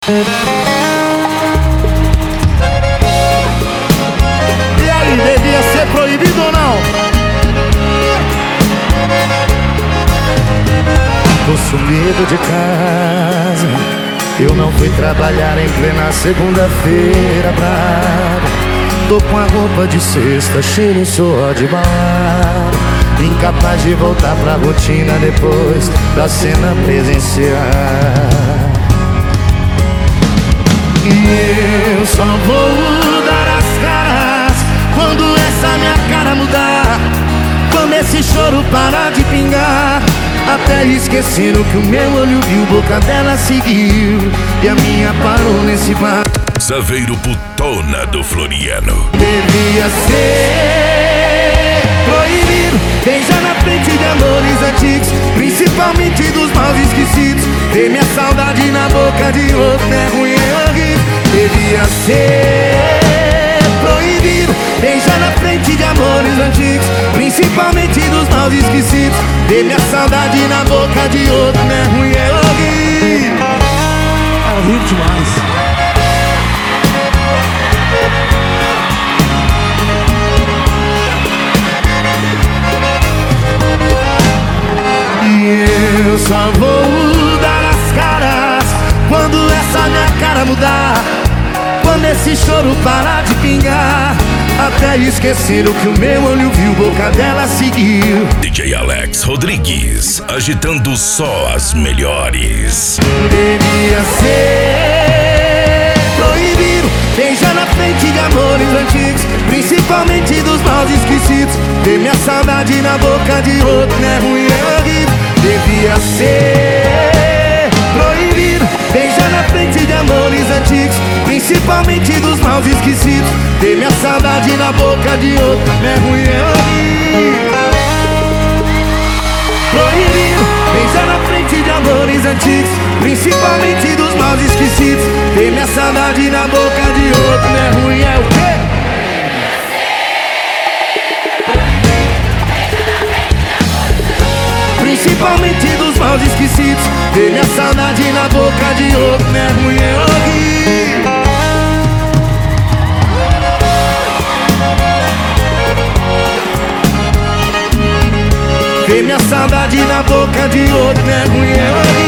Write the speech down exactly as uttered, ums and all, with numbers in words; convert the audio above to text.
E aí, devia ser proibido ou não? Tô sumido de casa, eu não fui trabalhar em plena segunda-feira brava. Tô com a roupa de sexta, cheiro só de balada, incapaz de voltar pra rotina depois da cena presencial. E eu só vou dar as caras quando essa minha cara mudar, quando esse choro parar de pingar. Até esqueceram que o meu olho viu, boca dela seguiu e a minha parou nesse bar. Saveiro Putona do Floriano. Devia ser proibido beijar na frente de amores antigos, principalmente dos maus esquecidos. Ver minha saudade na boca de outro é ruim, é horrível. Devia ser proibido beijar na frente de amores antigos, principalmente dos maus esquecidos. Ver minha saudade na boca de outro é ruim, é horrível. É horrível demais. Eu só vou dar as caras quando essa minha cara mudar, quando esse choro parar de pingar. Até esqueceram que o meu olho viu, boca dela seguiu. D J Alex Rodrigues, agitando só as melhores. Devia ser proibido beijar na frente de amores antigos, principalmente dos maus esquecidos. Ver minha saudade na boca de outro é ruim, é horrível. Devia ser proibido beijar na frente de amores antigos, principalmente dos maus esquecidos. Ver minha saudade na boca de outro é ruim, é horrível. Proibido beijar na frente de amores antigos, principalmente dos maus esquecidos. Ver minha saudade na boca de outro é ruim, é o quê? Principalmente dos maus esquecidos. Ver minha saudade na boca de outro é ruim, é horrível. Ver minha saudade na boca de outro é ruim, é horrível.